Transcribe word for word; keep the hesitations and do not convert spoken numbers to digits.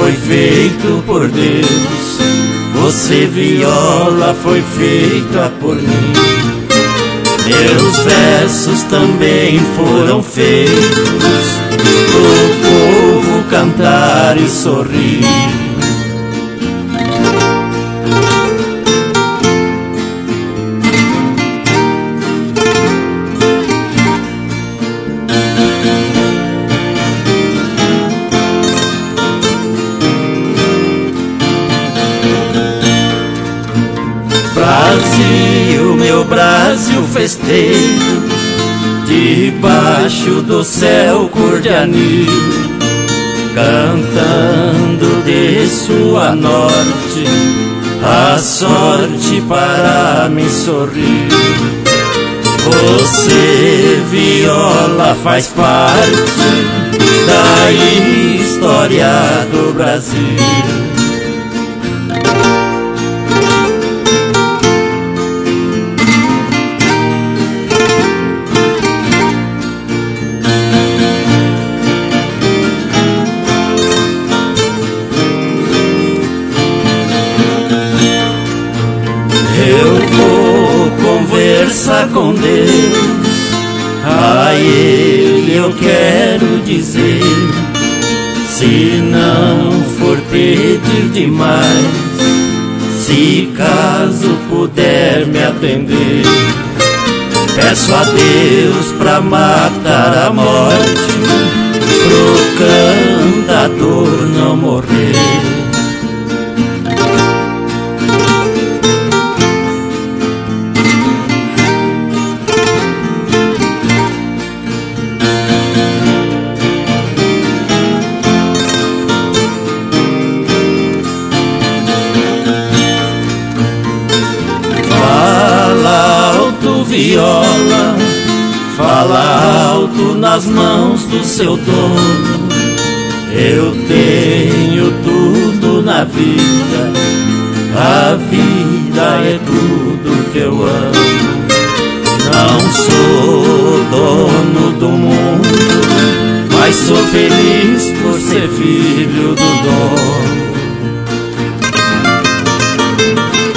foi feito por Deus, você viola foi feita por mim. Meus versos também foram feitos pro povo cantar e sorrir. Brasil, meu Brasil festeiro, debaixo do céu cor de anil, cantando de sul a norte, a sorte para me sorrir. Você, viola, faz parte da história do Brasil. Eu vou conversar com Deus, a Ele eu quero dizer, se não for pedir demais, se caso puder me atender, peço a Deus pra matar a morte, pro cantador não morrer. Viola, fala alto nas mãos do seu dono. Eu tenho tudo na vida, a vida é tudo que eu amo. Não sou dono do mundo, mas sou feliz por ser filho do dono.